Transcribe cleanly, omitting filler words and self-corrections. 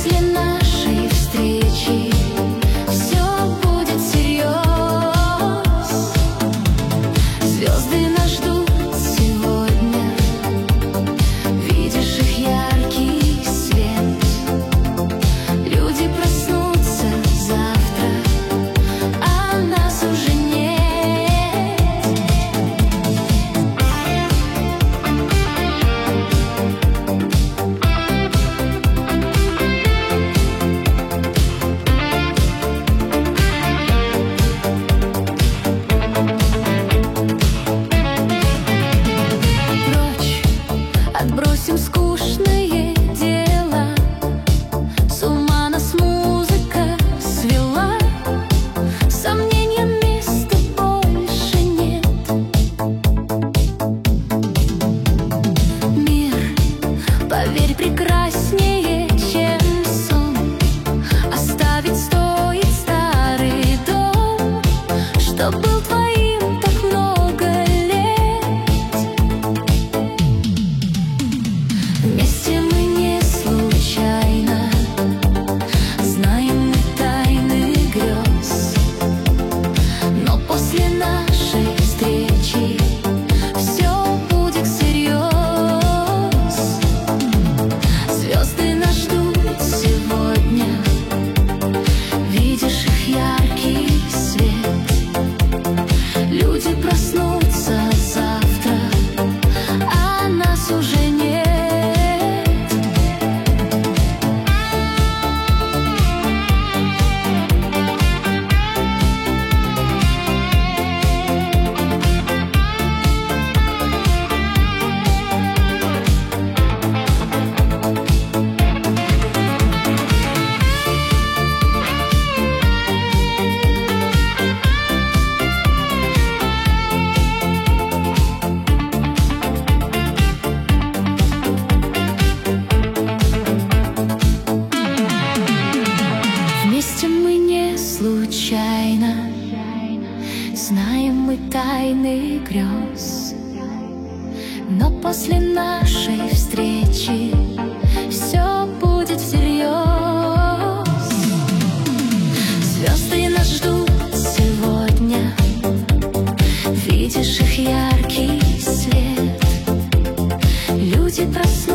после нашей встречи все будет всерьез. Звезды нас ждут сегодня, видишь их яркий свет. Люди проснутся завтра, а нас уже нет. Прочь отбросим скучные дела, с ума нас музыка свела. Сомнениям места больше нет. Мир, поверь, прекраснее, чем сон. Оставить стоит старый дом, что был твоим так много лет. Вместе мы не случайно, знаем мы тайны грез. Но после нашей встречи все будет всерьез. Звезды нас ждут сегодня, видишь их яркий свет. Люди проснутся завтра, а нас уже нет. Вместе мы не случайно, знаем мы тайны грез. Но после нашей встречи все будет всерьез. Звезды нас ждут сегодня, видишь их яркий свет. Люди проснутся